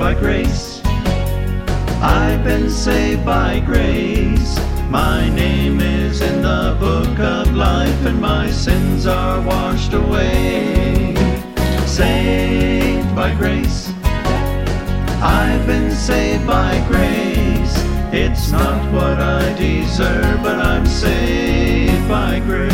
by grace. I've been saved by grace. My name is in the book of life, and my sins are washed away. Saved by grace. I've been saved by grace. It's not what I deserve, but I'm saved by grace.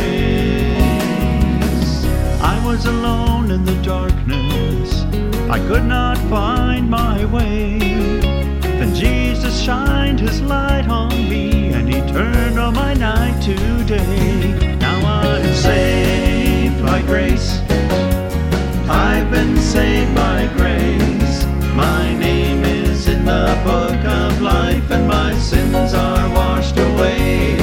I was alone in the darkness, I could not find my way. Then Jesus shined his light on me, and he turned all my night to day. Now I'm saved by grace. I've been saved by grace. My name is in the book of life, and my sins are washed away.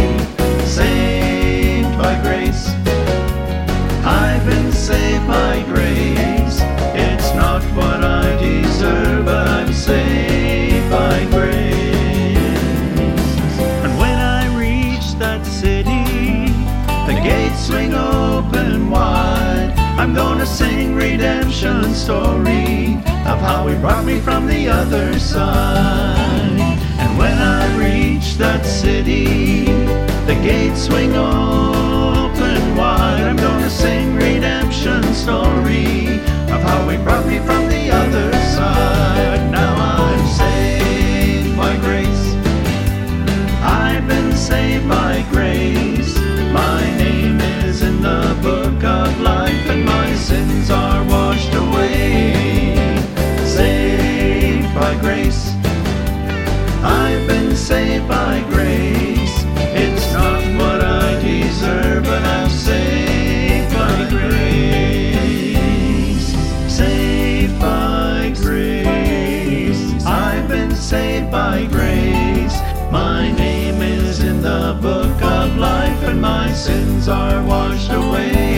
Saved by grace. I've been saved by grace. It's not what I deserve, but I'm saved by grace. And when I reach that city, the gates swing open wide. I'm gonna sing redemption story of how he brought me from the other side. And when I reach that city, the gates swing open wide. I'm gonna sing redemption story of how he brought me from the other side. Now I'm saved by grace. I've been saved by grace. My name is in the book of life, and my sins are washed away. Saved by grace. I've been saved by grace. It's not what I deserve, but I'm saved by grace. Saved by grace. I've been saved by grace. My name is in the book of life, and my sins are washed away.